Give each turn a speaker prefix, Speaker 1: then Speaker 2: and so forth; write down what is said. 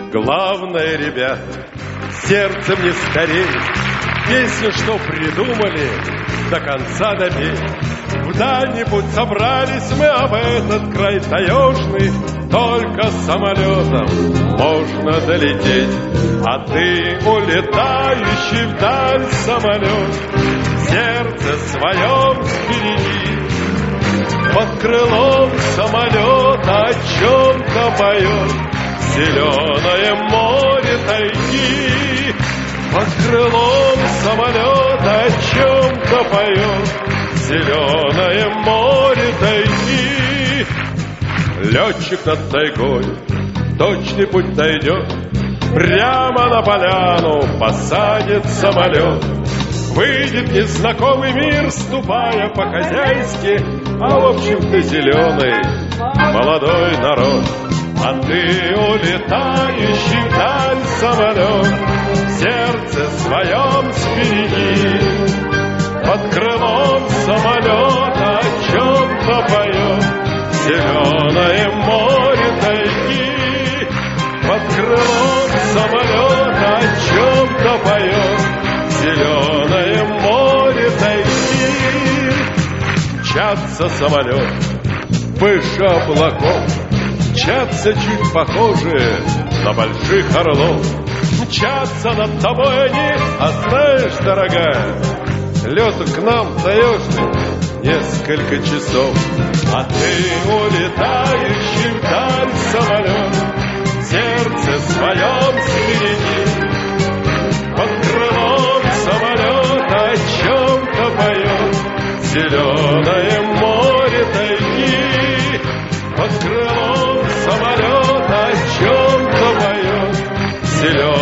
Speaker 1: Главное, ребят, сердцем не стареть, песню, что придумали, до конца допеть. В дальний путь собрались мы, об этот край таежный, только самолетом можно долететь. А ты, улетающий вдаль самолет, сердце своем сбереги. Под крылом самолета о чем-то поет зеленое море тайги. Под крылом самолета о чем-то поет зеленое море тайги. Летчик над тайгой точный путь найдет, прямо на поляну посадит самолет. Выйдет незнакомый мир, ступая по-хозяйски, а в общем-то зеленый молодой народ. А ты, улетающий вдаль самолет, сердце своем сбереги. Под крылом самолета о чем-то поет зеленое море тайги. Под крылом самолета о чем-то поет зеленое море тайги. Мчится самолет выше облаков, мчатся чуть похожие на больших орлов. Мчатся над тобой они, а знаешь, дорогая, лету к нам таежный несколько часов. А ты, улетающий вдаль самолет, сердце своем сбереги. Под крылом самолета о чем-то поет зеленое море тайги. Под крылом самолета о чем-то поет зеленое